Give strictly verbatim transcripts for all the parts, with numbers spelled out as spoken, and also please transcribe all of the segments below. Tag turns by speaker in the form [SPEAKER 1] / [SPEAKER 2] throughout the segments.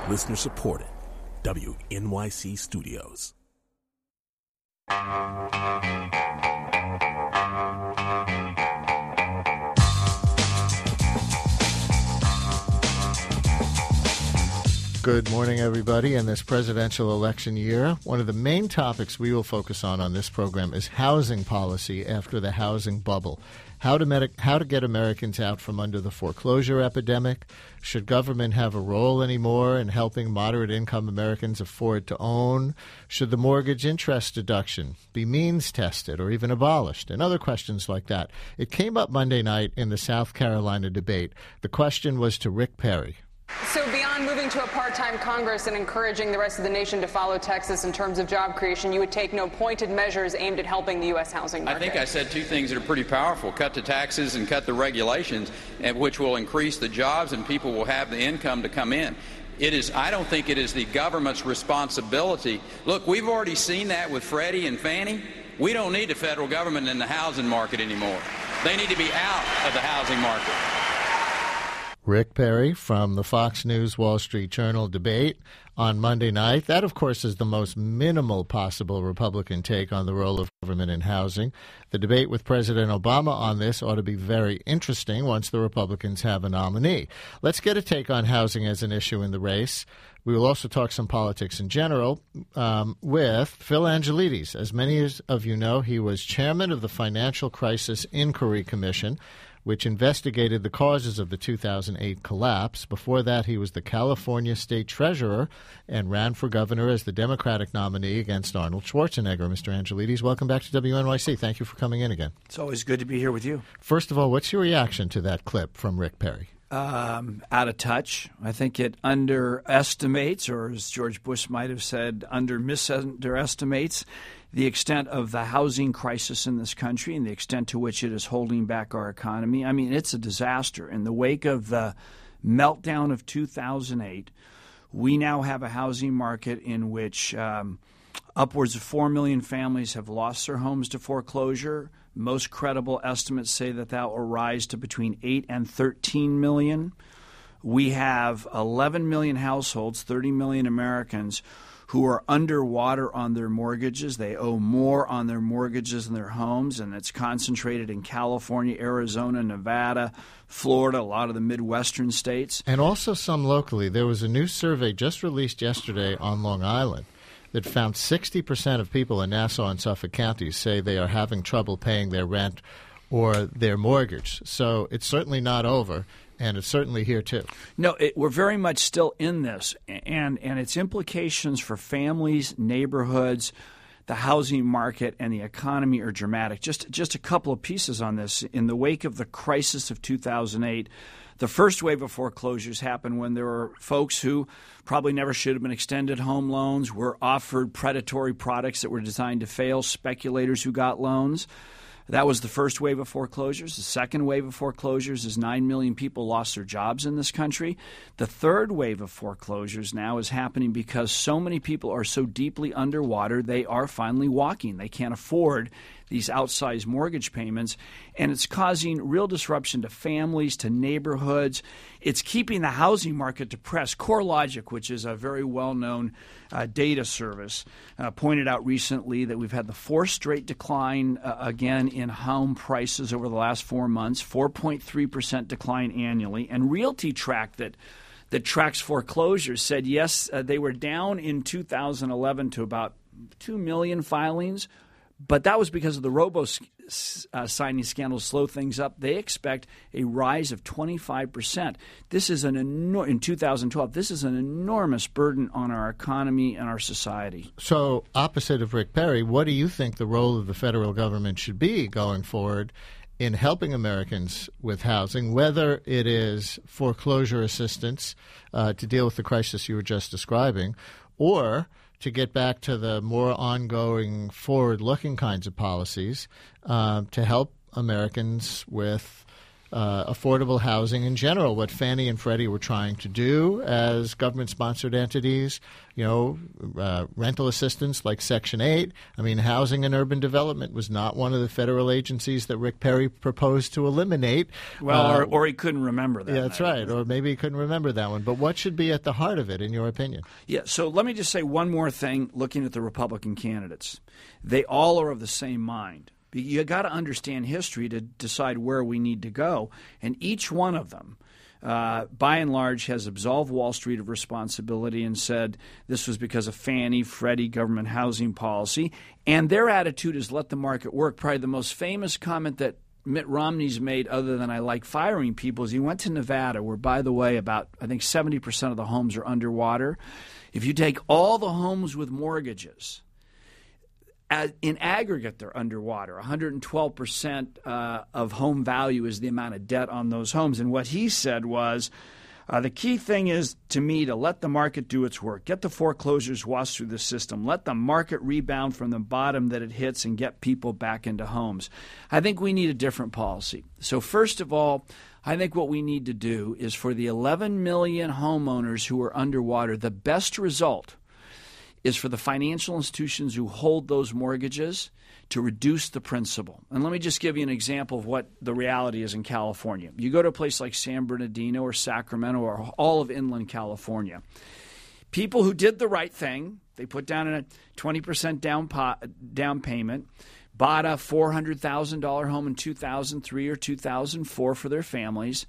[SPEAKER 1] Listener supported. W N Y C Studios.
[SPEAKER 2] Good morning, everybody. In this presidential election year, one of the main topics we will focus on on this program is housing policy after the housing bubble. How to, med- how to get Americans out from under the foreclosure epidemic. Should government have a role anymore in helping moderate-income Americans afford to own? Should the mortgage interest deduction be means-tested or even abolished? And other questions like that. It came up Monday night in the South Carolina debate. The question was to Rick Perry.
[SPEAKER 3] So beyond moving to a part-time Congress and encouraging the rest of the nation to follow Texas in terms of job creation, you would take no pointed measures aimed at helping the U S housing market?
[SPEAKER 4] I think I said two things that are pretty powerful. Cut the taxes and cut the regulations, which will increase the jobs and people will have the income to come in. It is, I don't think it is the government's responsibility. Look, we've already seen that with Freddie and Fannie. We don't need the federal government in the housing market anymore. They need to be out of the housing market.
[SPEAKER 2] Rick Perry from the Fox News Wall Street Journal debate on Monday night. That, of course, is the most minimal possible Republican take on the role of government in housing. The debate with President Obama on this ought to be very interesting once the Republicans have a nominee. Let's get a take on housing as an issue in the race. We will also talk some politics in general um, with Phil Angelides. As many of you know, he was chairman of the Financial Crisis Inquiry Commission, which investigated the causes of the two thousand eight collapse. Before that, he was the California state treasurer and ran for governor as the Democratic nominee against Arnold Schwarzenegger. Mister Angelides, welcome back to W N Y C. Thank you for coming in again.
[SPEAKER 5] It's always good to be here with you.
[SPEAKER 2] First of all, what's your reaction to that clip from Rick Perry?
[SPEAKER 5] Um, out of touch. I think it underestimates, or as George Bush might have said, under underestimates the extent of the housing crisis in this country and the extent to which it is holding back our economy. I mean, it's a disaster. In the wake of the meltdown of two thousand eight, we now have a housing market in which um, upwards of four million families have lost their homes to foreclosure. Most credible estimates say that that will rise to between eight and thirteen million. We have eleven million households, thirty million Americans, who are underwater on their mortgages. They owe more on their mortgages than their homes, and it's concentrated in California, Arizona, Nevada, Florida, a lot of the Midwestern states.
[SPEAKER 2] And also some locally. There was a new survey just released yesterday on Long Island that found sixty percent of people in Nassau and Suffolk counties say they are having trouble paying their rent or their mortgage. So it's certainly not over. And it's certainly here, too.
[SPEAKER 5] No, it, we're very much still in this, and, and its implications for families, neighborhoods, the housing market, and the economy are dramatic. Just, just a couple of pieces on this. In the wake of the crisis of two thousand eight, the first wave of foreclosures happened when there were folks who probably never should have been extended home loans, were offered predatory products that were designed to fail, speculators who got loans. That was the first wave of foreclosures. The second wave of foreclosures is nine million people lost their jobs in this country. The third wave of foreclosures now is happening because so many people are so deeply underwater, they are finally walking. They can't afford these outsized mortgage payments, and it's causing real disruption to families, to neighborhoods. It's keeping the housing market depressed. CoreLogic, which is a very well-known uh, data service, uh, pointed out recently that we've had the fourth straight decline uh, again in home prices over the last four months, four point three percent decline annually. And RealtyTrack, that that tracks foreclosures, said yes, uh, they were down in two thousand eleven to about two million filings. But that was because of the robo-signing scandal slow things up. They expect a rise of twenty-five percent. This is an enor- in two thousand twelve. This is an enormous burden on our economy and our society.
[SPEAKER 2] So, opposite of Rick Perry, what do you think the role of the federal government should be going forward in helping Americans with housing, whether it is foreclosure assistance uh, to deal with the crisis you were just describing, or to get back to the more ongoing, forward-looking kinds of policies uh, to help Americans with uh, affordable housing in general, what Fannie and Freddie were trying to do as government-sponsored entities, you know, uh, rental assistance like Section eight. I mean, Housing and Urban Development was not one of the federal agencies that Rick Perry proposed to eliminate.
[SPEAKER 5] Well,
[SPEAKER 2] uh,
[SPEAKER 5] or, or he couldn't remember that.
[SPEAKER 2] Yeah, that's right. Or maybe he couldn't remember that one. But what should be at the heart of it, in your opinion?
[SPEAKER 5] Yeah, so let me just say one more thing looking at the Republican candidates. They all are of the same mind. You got to understand history to decide where we need to go. And each one of them, uh, by and large, has absolved Wall Street of responsibility and said this was because of Fannie, Freddie, government housing policy. And their attitude is let the market work. Probably the most famous comment that Mitt Romney's made, other than I like firing people, is he went to Nevada where, by the way, about I think seventy percent of the homes are underwater. If you take all the homes with mortgages, as in aggregate, they're underwater. one hundred twelve percent uh, of home value is the amount of debt on those homes. And what he said was, uh, the key thing is, to me, to let the market do its work. Get the foreclosures washed through the system. Let the market rebound from the bottom that it hits and get people back into homes. I think we need a different policy. So first of all, I think what we need to do is for the eleven million homeowners who are underwater, the best result is for the financial institutions who hold those mortgages to reduce the principal. And let me just give you an example of what the reality is in California. You go to a place like San Bernardino or Sacramento or all of inland California. People who did the right thing, they put down a twenty percent down, po- down payment, bought a four hundred thousand dollars home in two thousand three or two thousand four for their families.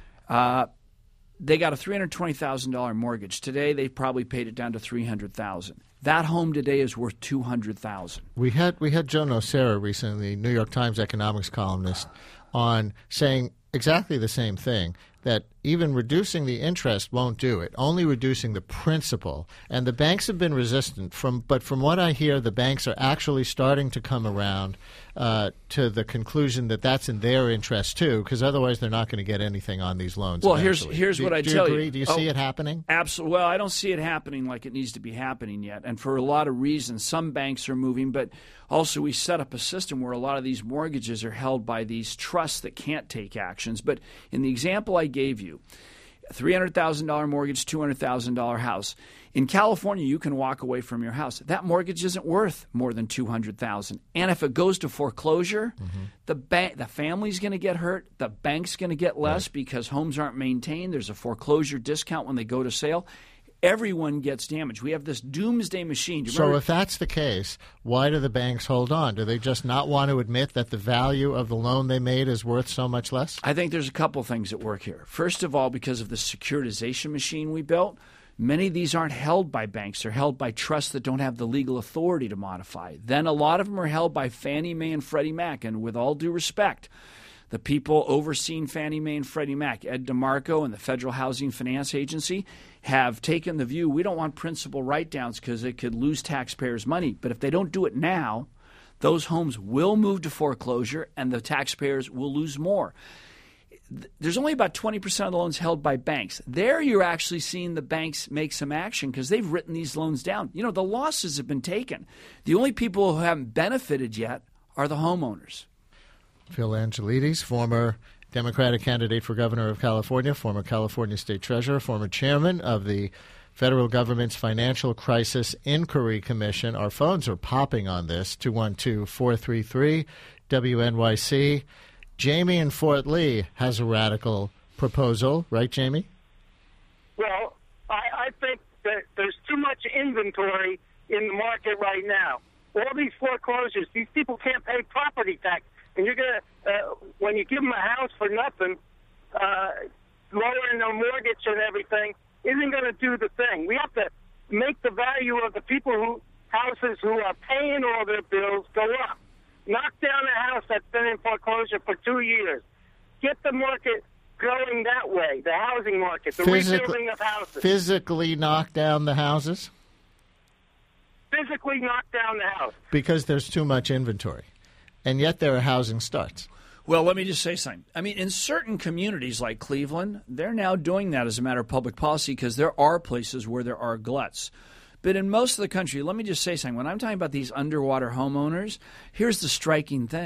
[SPEAKER 5] Uh, They got a three hundred twenty thousand dollars mortgage. Today, they probably paid it down to three hundred thousand dollars. That home today is worth two hundred thousand dollars.
[SPEAKER 2] We had we had Joe Nocera recently, New York Times economics columnist, on saying exactly the same thing, that even reducing the interest won't do it, only reducing the principal. And the banks have been resistant. From, but from what I hear, the banks are actually starting to come around uh, to the conclusion that that's in their interest too, because otherwise they're not going to get anything on these loans.
[SPEAKER 5] Well,
[SPEAKER 2] eventually.
[SPEAKER 5] here's here's
[SPEAKER 2] do,
[SPEAKER 5] what I
[SPEAKER 2] do
[SPEAKER 5] tell
[SPEAKER 2] you. Agree?
[SPEAKER 5] you.
[SPEAKER 2] Do you
[SPEAKER 5] oh,
[SPEAKER 2] see it happening?
[SPEAKER 5] Absolutely. Well, I don't see it happening like it needs to be happening yet, and for a lot of reasons. Some banks are moving, but also we set up a system where a lot of these mortgages are held by these trusts that can't take actions. But in the example I gave you, three hundred thousand dollars mortgage, two hundred thousand dollars house. In California, you can walk away from your house. That mortgage isn't worth more than two hundred thousand dollars. And if it goes to foreclosure, mm-hmm. the bank, the family's going to get hurt. The bank's going to get less right. because homes aren't maintained. There's a foreclosure discount when they go to sale. Everyone gets damaged. We have this doomsday machine.
[SPEAKER 2] So if that's the case, why do the banks hold on? Do they just not want to admit that the value of the loan they made is worth so much less?
[SPEAKER 5] I think there's a couple things at work here. First of all, because of the securitization machine we built, many of these aren't held by banks. They're held by trusts that don't have the legal authority to modify. Then a lot of them are held by Fannie Mae and Freddie Mac. And with all due respect, the people overseeing Fannie Mae and Freddie Mac, Ed DeMarco and the Federal Housing Finance Agency, have taken the view we don't want principal write-downs because it could lose taxpayers' money. But if they don't do it now, those homes will move to foreclosure and the taxpayers will lose more. There's only about twenty percent of the loans held by banks. There you're actually seeing the banks make some action because they've written these loans down. You know, the losses have been taken. The only people who haven't benefited yet are the homeowners.
[SPEAKER 2] Phil Angelides, former Democratic candidate for governor of California, former California state treasurer, former chairman of the federal government's Financial Crisis Inquiry Commission. Our phones are popping on this, two one two, four three three, W N Y C. Jamie in Fort Lee has a radical proposal, right, Jamie?
[SPEAKER 6] Well, I, I think that there's too much inventory in the market right now. All these foreclosures, these people can't pay property tax. And you're going to, uh, when you give them a house for nothing, uh, lowering their mortgage and everything isn't going to do the thing. We have to make the value of the people who, houses who are paying all their bills go up. Knock down a house that's been in foreclosure for two years. Get the market going that way, the housing market, the
[SPEAKER 2] Physical,
[SPEAKER 6] rebuilding of houses.
[SPEAKER 2] Physically knock down the houses?
[SPEAKER 6] Physically knock down the house.
[SPEAKER 2] Because there's too much inventory. And yet there are housing starts.
[SPEAKER 5] Well, let me just say something. I mean, in certain communities like Cleveland, they're now doing that as a matter of public policy because there are places where there are gluts. But in most of the country, let me just say something. When I'm talking about these underwater homeowners, here's the striking thing.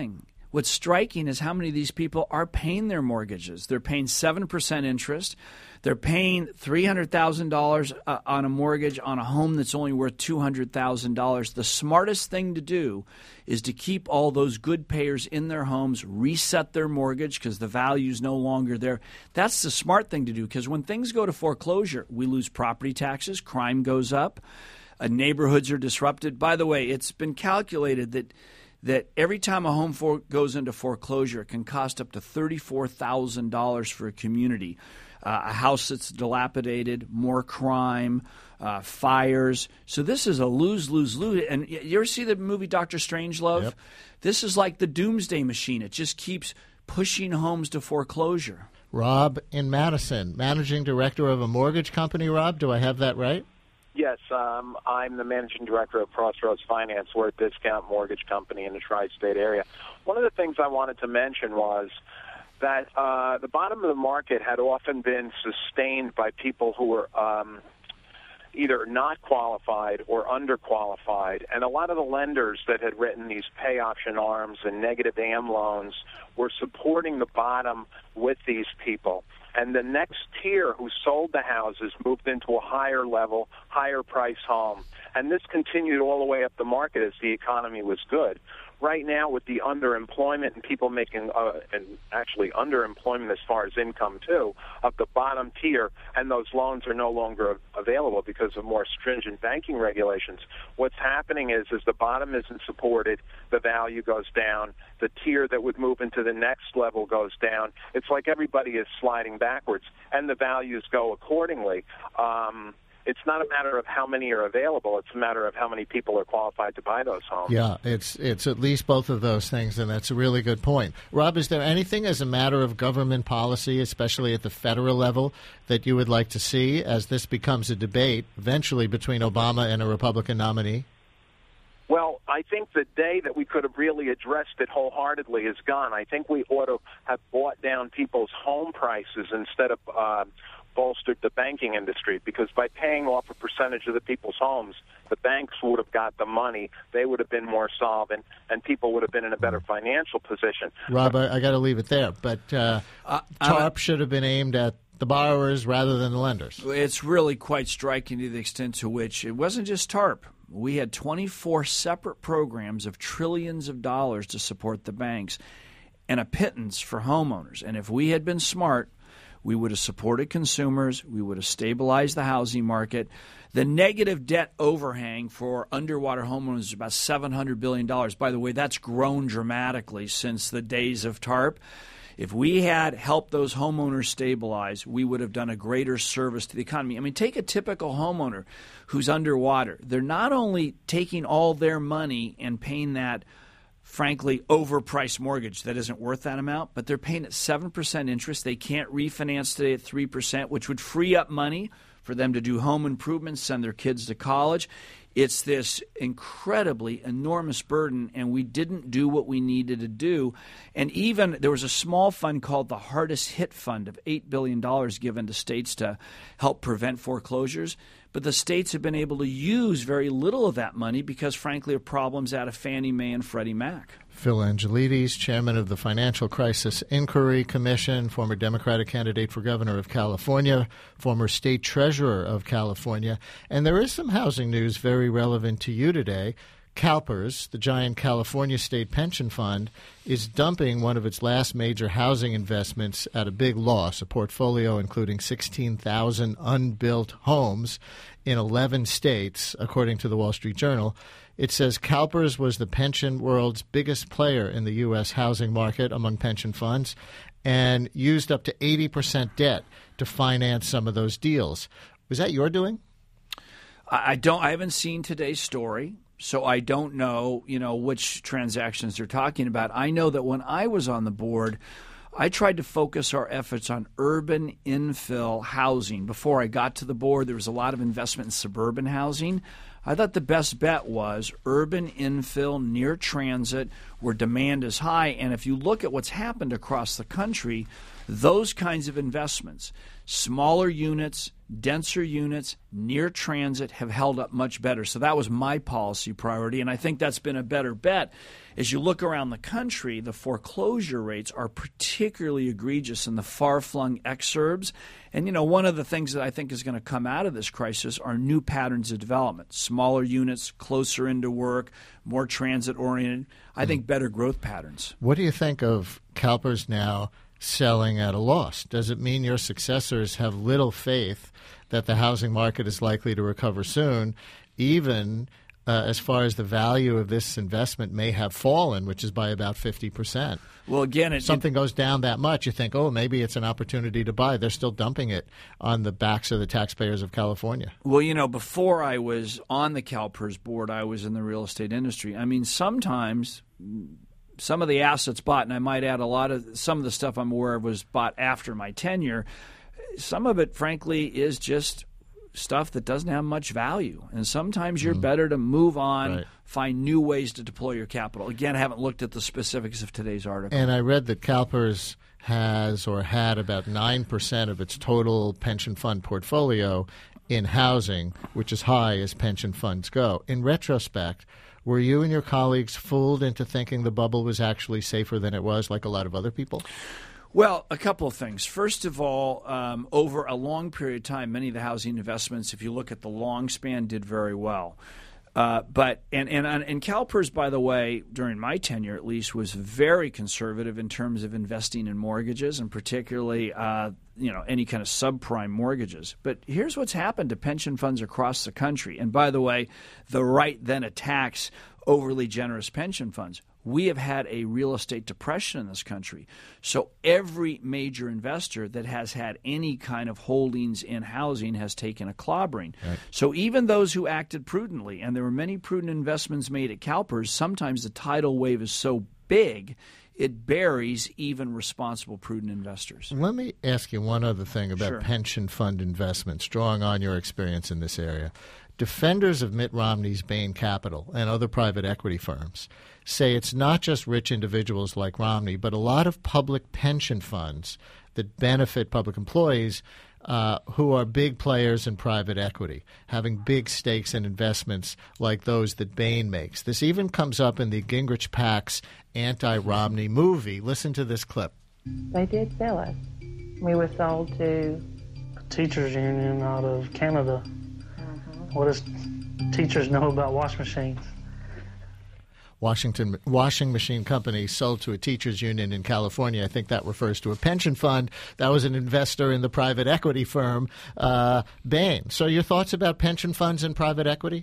[SPEAKER 5] what's striking is how many of these people are paying their mortgages. They're paying seven percent interest. They're paying three hundred thousand dollars uh, on a mortgage on a home that's only worth two hundred thousand dollars. The smartest thing to do is to keep all those good payers in their homes, reset their mortgage because the value's no longer there. That's the smart thing to do, because when things go to foreclosure, we lose property taxes, crime goes up, uh, neighborhoods are disrupted. By the way, it's been calculated that that every time a home for- goes into foreclosure, it can cost up to thirty-four thousand dollars for a community. Uh, a house that's dilapidated, more crime, uh, fires. So this is a lose, lose, lose. And you ever see the movie Doctor Strangelove?
[SPEAKER 2] Yep.
[SPEAKER 5] This is like the doomsday machine. It just keeps pushing homes to foreclosure.
[SPEAKER 2] Rob in Madison, managing director of a mortgage company. Rob, do I have that right?
[SPEAKER 7] Yes, um, I'm the managing director of Crossroads Finance. We're a discount mortgage company in the tri-state area. One of the things I wanted to mention was that uh, the bottom of the market had often been sustained by people who were um, either not qualified or underqualified. And a lot of the lenders that had written these pay option arms and negative A M loans were supporting the bottom with these people. And the next tier who sold the houses moved into a higher level, higher price home. And this continued all the way up the market as the economy was good. Right now, with the underemployment and people making, uh, and actually underemployment as far as income too, of the bottom tier, and those loans are no longer available because of more stringent banking regulations. What's happening is, as the bottom isn't supported, the value goes down. The tier that would move into the next level goes down. It's like everybody is sliding backwards, and the values go accordingly. Um, It's not a matter of how many are available. It's a matter of how many people are qualified to buy those homes.
[SPEAKER 2] Yeah, it's it's at least both of those things, and that's a really good point. Rob, is there anything as a matter of government policy, especially at the federal level, that you would like to see as this becomes a debate eventually between Obama and a Republican nominee?
[SPEAKER 7] Well, I think the day that we could have really addressed it wholeheartedly is gone. I think we ought to have brought down people's home prices instead of uh, bolstered the banking industry, because by paying off a percentage of the people's homes, the banks would have got the money. They would have been more solvent, and people would have been in a better financial position.
[SPEAKER 2] Rob, I, I got to leave it there, but uh,
[SPEAKER 5] uh,
[SPEAKER 2] TARP should have been aimed at the borrowers rather than the lenders.
[SPEAKER 5] It's really quite striking to the extent to which it wasn't just TARP. We had twenty-four separate programs of trillions of dollars to support the banks and a pittance for homeowners. And if we had been smart, we would have supported consumers. We would have stabilized the housing market. The negative debt overhang for underwater homeowners is about seven hundred billion dollars. By the way, that's grown dramatically since the days of TARP. If we had helped those homeowners stabilize, we would have done a greater service to the economy. I mean, take a typical homeowner who's underwater. They're not only taking all their money and paying that, frankly, overpriced mortgage that isn't worth that amount, but they're paying at seven percent interest. They can't refinance today at three percent, which would free up money for them to do home improvements, send their kids to college. It's this incredibly enormous burden, and we didn't do what we needed to do. And even there was a small fund called the Hardest Hit Fund of eight billion dollars given to states to help prevent foreclosures. But the states have been able to use very little of that money because, frankly, of problems out of Fannie Mae and Freddie Mac.
[SPEAKER 2] Phil Angelides, chairman of the Financial Crisis Inquiry Commission, former Democratic candidate for governor of California, former state treasurer of California. And there is some housing news very relevant to you today. CalPERS, the giant California state pension fund, is dumping one of its last major housing investments at a big loss, a portfolio including sixteen thousand unbuilt homes in eleven states, according to the Wall Street Journal. It says CalPERS was the pension world's biggest player in the U S housing market among pension funds and used up to eighty percent debt to finance some of those deals. Was that your doing?
[SPEAKER 5] I don't. I haven't seen today's story, so I don't know, you know, which transactions they're talking about. I know that when I was on the board, I tried to focus our efforts on urban infill housing. Before I got to the board, there was a lot of investment in suburban housing. I thought the best bet was urban infill near transit where demand is high. And if you look at what's happened across the country, Those kinds of investments, smaller units, denser units, near transit, have held up much better. So that was my policy priority, and I think that's been a better bet. As you look around the country, the foreclosure rates are particularly egregious in the far-flung exurbs. And, you know, one of the things that I think is going to come out of this crisis are new patterns of development, smaller units, closer into work, more transit-oriented. I think better growth patterns.
[SPEAKER 2] What do you think of CalPERS now selling at a loss? Does it mean your successors have little faith that the housing market is likely to recover soon, even uh, as far as the value of this investment may have fallen, which is by about fifty percent?
[SPEAKER 5] Well, again, it,
[SPEAKER 2] something
[SPEAKER 5] it,
[SPEAKER 2] goes down that much, you think, oh, maybe it's an opportunity to buy. They're still dumping it on the backs of the taxpayers of California.
[SPEAKER 5] Well, you know, before I was on the CalPERS board, I was in the real estate industry. I mean, sometimes some of the assets bought, and I might add a lot of some of the stuff I'm aware of was bought after my tenure. Some of it, frankly, is just stuff that doesn't have much value. And sometimes you're mm. better to move on, right. find new ways to deploy your capital. Again, I haven't looked at the specifics of today's article.
[SPEAKER 2] And I read that CalPERS has or had about nine percent of its total pension fund portfolio in housing, which is high as pension funds go. In retrospect, were you and your colleagues fooled into thinking the bubble was actually safer than it was, like a lot of other people?
[SPEAKER 5] Well, a couple of things. First of all, um, over a long period of time, many of the housing investments, if you look at the long span, did very well. Uh, but and, and and CalPERS, by the way, during my tenure at least, was very conservative in terms of investing in mortgages, and particularly uh, you know any kind of subprime mortgages. But here's what's happened to pension funds across the country. And by the way, the right then attacks overly generous pension funds. We have had a real estate depression in this country. So every major investor that has had any kind of holdings in housing has taken a clobbering. Right. So even those who acted prudently, and there were many prudent investments made at CalPERS, sometimes the tidal wave is so big it buries even responsible, prudent investors.
[SPEAKER 2] Let me ask you one other thing about
[SPEAKER 5] Sure.
[SPEAKER 2] pension fund investments, drawing on your experience in this area. Defenders of Mitt Romney's Bain Capital and other private equity firms say it's not just rich individuals like Romney, but a lot of public pension funds that benefit public employees uh, who are big players in private equity, having big stakes in investments like those that Bain makes. This even comes up in the Gingrich PAC's anti-Romney movie. Listen to this clip.
[SPEAKER 8] They did sell us. We were sold to
[SPEAKER 9] a teachers union out of Canada. What does teachers know about wash machines?
[SPEAKER 2] Washington washing machine company sold to a teachers union in California. I think that refers to a pension fund. That was an investor in the private equity firm, uh, Bain. So your thoughts about pension funds and private equity?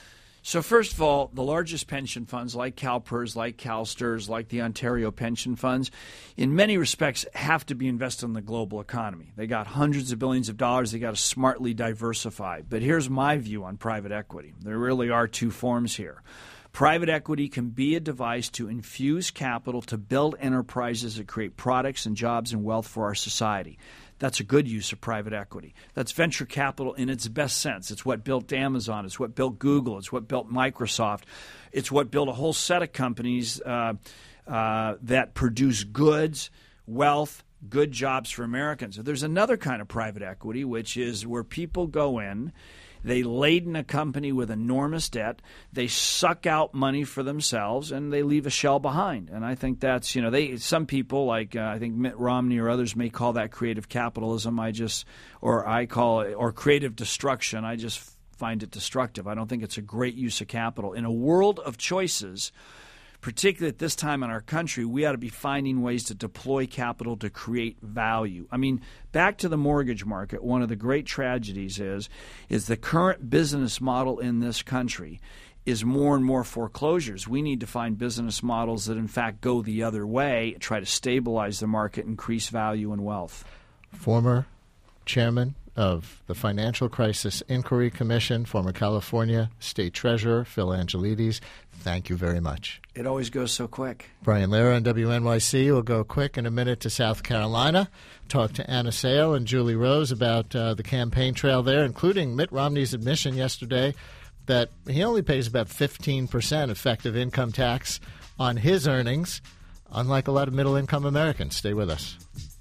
[SPEAKER 5] So first of all, the largest pension funds like CalPERS, like CalSTRS, like the Ontario pension funds, in many respects have to be invested in the global economy. They got hundreds of billions of dollars. They got to smartly diversify. But here's my view on private equity. There really are two forms here. Private equity can be a device to infuse capital to build enterprises that create products and jobs and wealth for our society. That's a good use of private equity. That's venture capital in its best sense. It's what built Amazon. It's what built Google. It's what built Microsoft. It's what built a whole set of companies uh, uh, that produce goods, wealth, good jobs for Americans. There's another kind of private equity, which is where people go in, they laden a company with enormous debt, they suck out money for themselves, and they leave a shell behind. And I think that's, you know, they some people like uh, I think Mitt Romney or others may call that creative capitalism. I just, or I call it, or creative destruction. I just find it destructive. I don't think it's a great use of capital. In a world of choices, particularly at this time in our country, we ought to be finding ways to deploy capital to create value. I mean, back to the mortgage market, one of the great tragedies is, is the current business model in this country is more and more foreclosures. We need to find business models that, in fact, go the other way, try to stabilize the market, increase value and wealth.
[SPEAKER 2] Former chairman of the Financial Crisis Inquiry Commission, former California State Treasurer Phil Angelides, thank you very much.
[SPEAKER 5] It always goes so quick.
[SPEAKER 2] Brian Lehrer on W N Y C will go quick in a minute to South Carolina, talk to Anna Sale and Julie Rose about uh, the campaign trail there, including Mitt Romney's admission yesterday that he only pays about fifteen percent effective income tax on his earnings, unlike a lot of middle-income Americans. Stay with us.